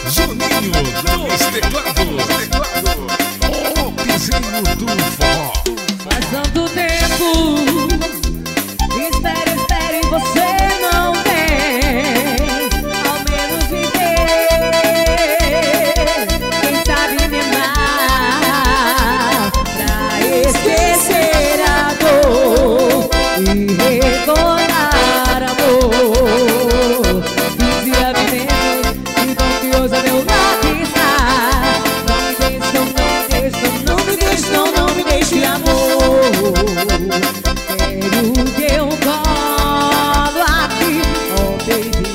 Juninho dos teclados. O piseiro do forró. Faz tanto tempo, espere, você não vem. Ao menos me ver, quem sabe me amar, pra esquecer a dor e recordar amor. Dizia vivendo e confioso meu lado está. Não me deixe amor. Quero teu colo aqui, oh baby,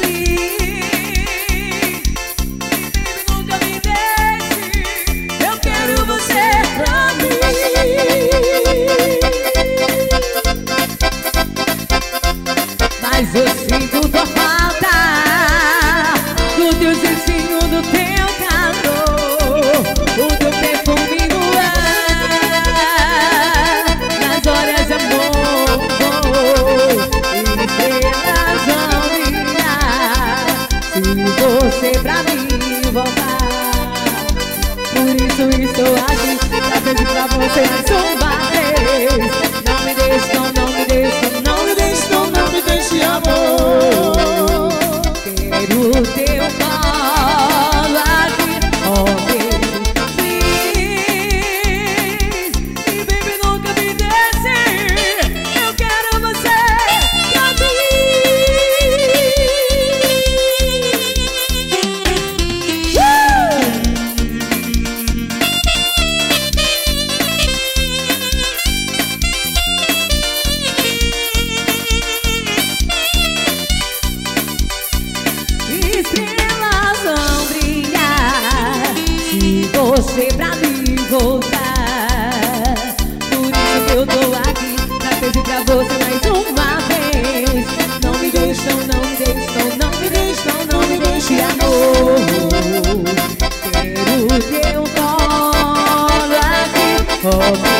please. Nunca me deixe, eu quero você pra mim. Mas eu sinto tua falta, do teu jeitinho, do teu calor, o teu perfume no ar, nas horas de amor, e estrelas vão brilhar, se você pra mim voltar. Por isso estou aqui, pra pedir pra você mais uma vez. Não me deixe, não me deixe, não me deixe, não me deixe amor. Quero teu colo aqui, oh baby, please. E baby, nunca me deixe, eu quero você pra estrelas vão brilhar, se você pra mim voltar. Por isso que eu tô aqui, pra pedir pra você mais uma vez. Não me deixe, não me deixe, não me deixe, não me deixe amor. Quero teu colo aqui, oh